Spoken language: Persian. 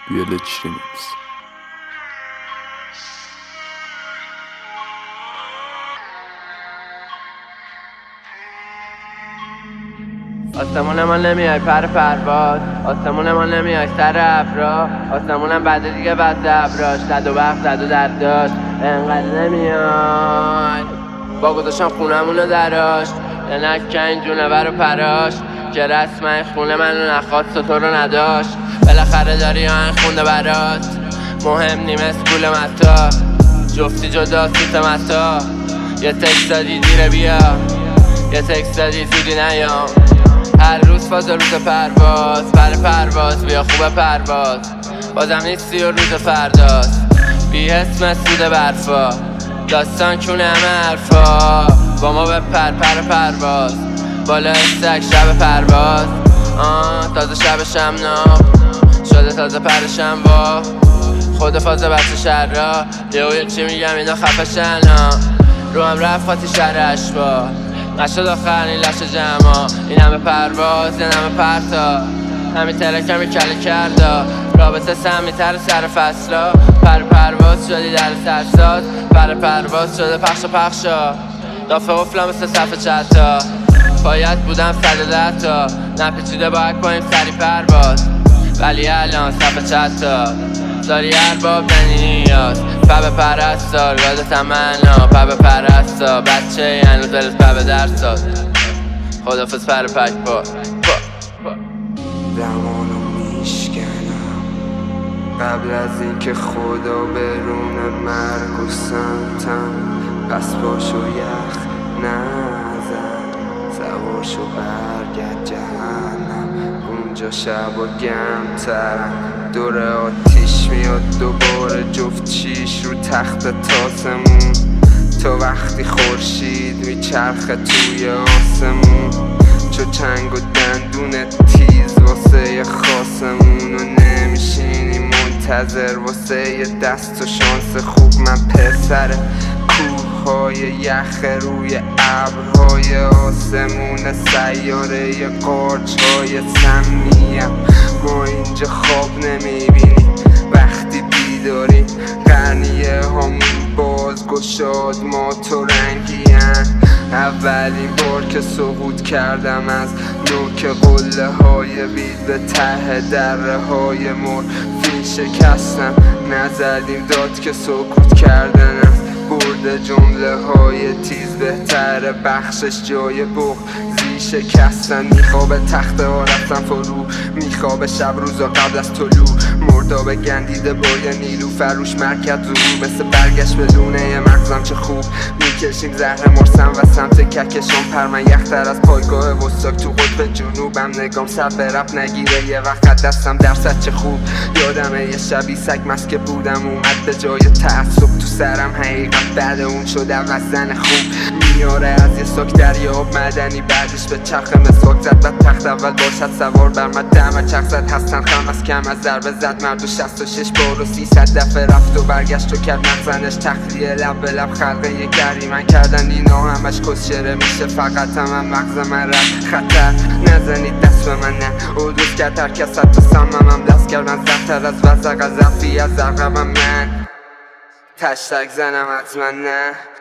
BLH Remix. آسمون ما نمیای پر پرواز، آسمون ما نمیای سر ابرا، آسمونم بعد دیگه بعد ابراش زد و برق زد و در داشت انقدر نمیای با گذاشتم خونمونو دراش نکن جونور و پراش که رسم این خونه منو نخواست و تو رو نداشت. بالاخره داری آهنگ خونده برات، مهم نیم اسکول متا، جفتی جدا سوت متا. یه تکست دادی دیره بیا، یه تکست دادی زودی نیام. هر روز فاز روز پرواز، پر پرواز بیا خوب پرواز. بازم نیستی و روز فرداست، بی اسم سود برفا. داستان کونه همه حرفا، با ما به پر پرواز. بالا استک شب پرواز، تازه شب شمنا شده تازه پرشم با خود فاز بچه شهر را. یه چی میگم اینا خفشن رو هم رفت خاطی شهر اشبا نشد آخر این لش جمعا. این همه پرواز این همه پرتا، همین ترکمی کله کردا. رابطه سمیتر سر فصلا، پر پرواز شدی در سرساز. پر پرواز شده پخشا دافه افلا مثل صفحه چتا. باید بودم 110 تا نپیچیده باید کنیم سری پرواز، ولی الان صفحه چتا داری ارباب ننی نیاز. پب پرستار گاده تمنا، پب پرستا بچه هنوز دلت پب درسات. خدافز پر پک با زمانو میشکنم قبل از اینکه خدا برونه مرگ و سمتم. پس باشو یخ نزن، سوار شو برگرد جهنم. اونجا شب و گرمترم، دور آتیش میاد دوباره جفت چیش رو تخت تاسمون. تا وقتی خورشید میچرخه توی آسمون، چو چنگ و دندون تیز واسه خاصمون. و نمیشینی منتظر واسه یه دست و شانس خوب. من پسر کوههای یخ روی ابرهای آسمون، سیاره قارچهای سمیم. ما اینجا خواب نمیبینیم وقتی بیداریم، قرنیه همون باز گشاد ما تو رنگیم. اولین بار که سقوط کردم از نوک قله های بید به ته دره های مرفین شکستم. نزدیم داد که سکوت کردن است، برده جمله های تیز بهتره بخشش جای بغضی شکستن. میخوابه تخته ها رفتن فرو، میخوابه شب روزا قبل از طلوع. مردابه گندیده با یه نیلو فروش مرکز ظهور، مثل برگشت به لونه مغزم چه خوب. میکشیم زهر مرسم و سمت ککشان، پرمن یختر از پایگاه وستاک تو قطب جنوبم. نگام سر به رب نگیره یه وقت دستم درصد چه خوب. یادمه یه شبی سگ مسکه بودم اومد به جای تعصب تو سرم. حقیقت بعد اون شده وزن خوب، میاره از یه ساک دریاب مدنی. بعدش به چرخ مسواک زد و تخت اول باشد سوار بر من دم چرخ زد. هستن خم از کم از ضربه زد مرد و 66 بار و 300 دفعه رفت و برگشت و کرد مخزنش تخلیه. لب به لب خلقه یه گریمن کردن اینا همش کسچره میشه. فقط هم مغز من رفت خطر، نزنید دست به من نه. اودوز کرد هر کس حتی سممم دست کرد من زفتر از وزق از افی از زرقبم من. تشتک زنم از من نه.